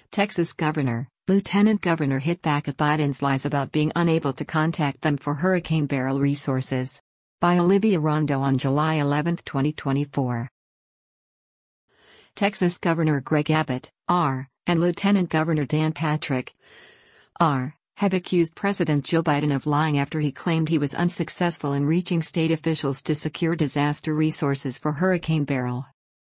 Texas governor, Lieutenant Governor hit back at Biden's lies about being unable to contact them for Hurricane Beryl resources. By Olivia Rondo on July 11, 2024. Texas Governor Greg Abbott, R., and Lieutenant Governor Dan Patrick, R., have accused President Joe Biden of lying after he claimed he was unsuccessful in reaching state officials to secure disaster resources for Hurricane Beryl.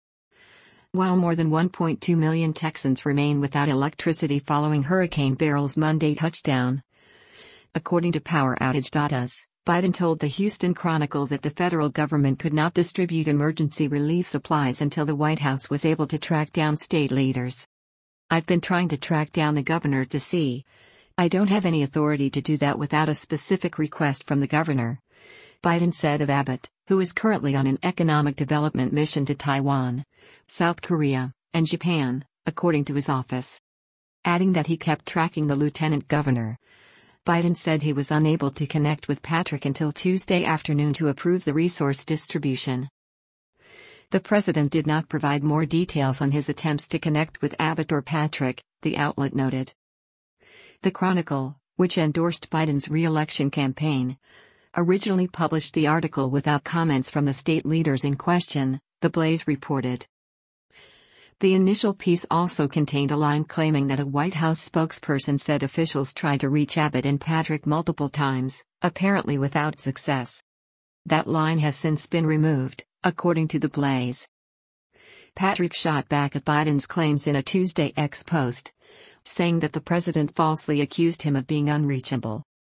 While more than 1.2 million Texans remain without electricity following Hurricane Beryl's Monday touchdown, according to PowerOutage.us, Biden told the Houston Chronicle that the federal government could not distribute emergency relief supplies until the White House was able to track down state leaders. "I've been trying to track down the governor to see. I don't have any authority to do that without a specific request from the governor," Biden said of Abbott, who is currently on an economic development mission to Taiwan, South Korea, and Japan, according to his office. Adding that he kept tracking the lieutenant governor. Biden said he was unable to connect with Patrick until Tuesday afternoon to approve the resource distribution. The president did not provide more details on his attempts to connect with Abbott or Patrick, the outlet noted. The Chronicle, which endorsed Biden's re-election campaign, originally published the article without comments from the state leaders in question, The Blaze reported. The initial piece also contained a line claiming that a White House spokesperson said officials tried to reach Abbott and Patrick multiple times, apparently without success. That line has since been removed, according to The Blaze. Patrick shot back at Biden's claims in a Tuesday X post, saying that the president falsely accused him of being unreachable.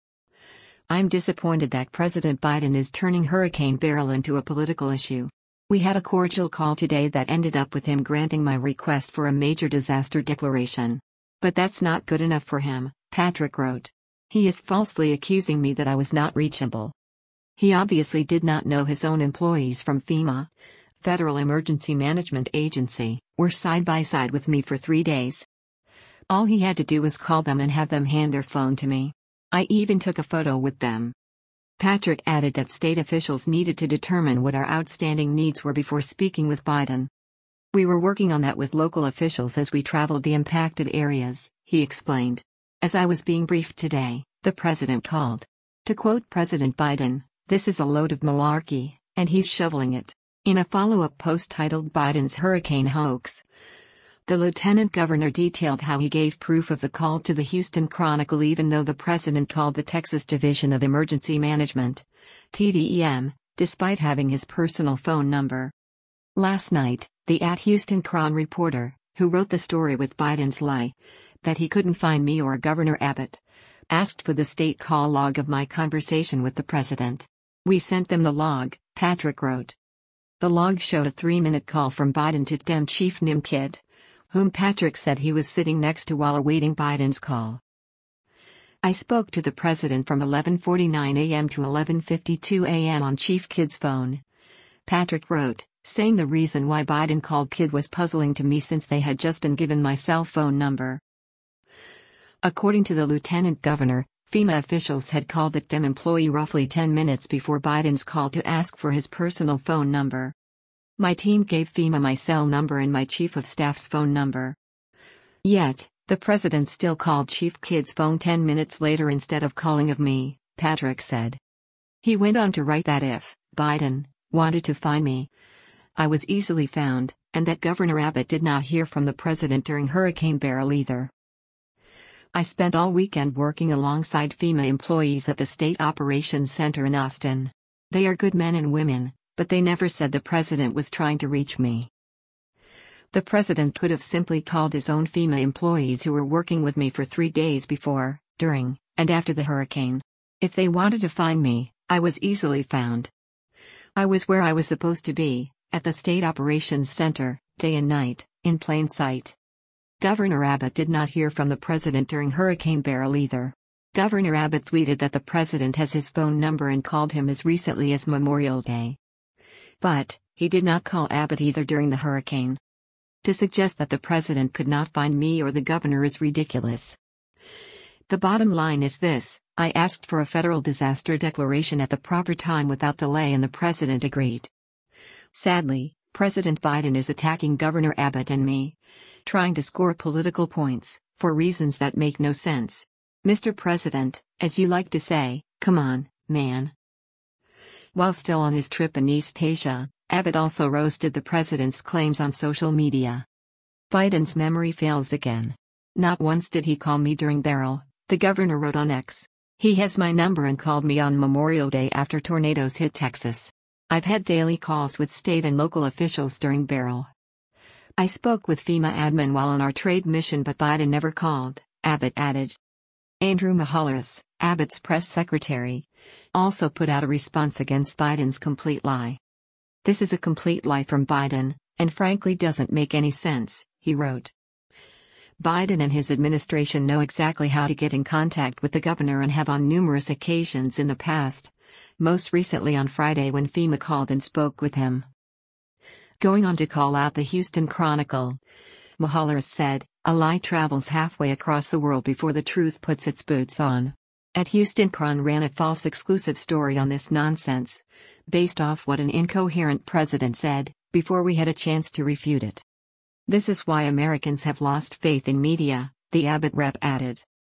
"I'm disappointed that President Biden is turning Hurricane Beryl into a political issue. We had a cordial call today that ended up with him granting my request for a major disaster declaration. But that's not good enough for him," Patrick wrote. "He is falsely accusing me that I was not reachable. He obviously did not know his own employees from FEMA, Federal Emergency Management Agency, were side by side with me for 3 days. All he had to do was call them and have them hand their phone to me. I even took a photo with them." Patrick added that state officials needed to determine what our outstanding needs were before speaking with Biden. "We were working on that with local officials as we traveled the impacted areas," he explained. "As I was being briefed today, the president called. To quote President Biden, 'This is a load of malarkey, and he's shoveling it.'" In a follow-up post titled Biden's Hurricane Hoax, the lieutenant governor detailed how he gave proof of the call to the Houston Chronicle even though the president called the Texas Division of Emergency Management, TDEM, despite having his personal phone number. Last night, the @HoustonChron reporter, who wrote the story with Biden's lie, that he couldn't find me or Governor Abbott, asked for the state call log of my conversation with the president. "We sent them the log," Patrick wrote. The log showed a 3-minute call from Biden to Dem Chief Nim Kidd, whom Patrick said he was sitting next to while awaiting Biden's call. "I spoke to the president from 11:49 a.m. to 11:52 a.m. on Chief Kidd's phone," Patrick wrote, saying the reason why Biden called Kidd was puzzling to me since they had just been given my cell phone number. According to the lieutenant governor, FEMA officials had called the DEM employee roughly 10 minutes before Biden's call to ask for his personal phone number. "My team gave FEMA my cell number and my chief of staff's phone number. Yet, the president still called Chief Kidd's phone 10 minutes later instead of calling of me," Patrick said. He went on to write that if Biden wanted to find me, I was easily found, and that Governor Abbott did not hear from the president during Hurricane Beryl either. "I spent all weekend working alongside FEMA employees at the State Operations Center in Austin. They are good men and women, but they never said the president was trying to reach me." The president could have simply called his own FEMA employees who were working with me for 3 days before, during, and after the hurricane. "If they wanted to find me, I was easily found. I was where I was supposed to be, at the State Operations Center, day and night, in plain sight." Governor Abbott did not hear from the president during Hurricane Beryl either. Governor Abbott tweeted that the president has his phone number and called him as recently as Memorial Day. But he did not call Abbott either during the hurricane. To suggest that the president could not find me or the governor is ridiculous. The bottom line is this: I asked for a federal disaster declaration at the proper time without delay and the president agreed. Sadly, President Biden is attacking Governor Abbott and me. trying to score political points, for reasons that make no sense. Mr. President, as you like to say, come on, man. While still on his trip in East Asia, Abbott also roasted the president's claims on social media. Biden's memory fails again. Not once did he call me during Beryl, the governor wrote on X. He has my number and called me on Memorial Day after tornadoes hit Texas. I've had daily calls with state and local officials during Beryl. I spoke with FEMA admin while on our trade mission, but Biden never called, Abbott added. Andrew Mahalis, Abbott's press secretary, also put out a response against Biden's complete lie. This is a complete lie from Biden, and frankly doesn't make any sense, he wrote. Biden and his administration know exactly how to get in contact with the governor and have on numerous occasions in the past, most recently on Friday when FEMA called and spoke with him. Going on to call out the Houston Chronicle, Mahalis said, "A lie travels halfway across the world before the truth puts its boots on." At Houston Chron ran a false exclusive story on this nonsense, based off what an incoherent president said, before we had a chance to refute it. This is why Americans have lost faith in media, the Abbott rep added.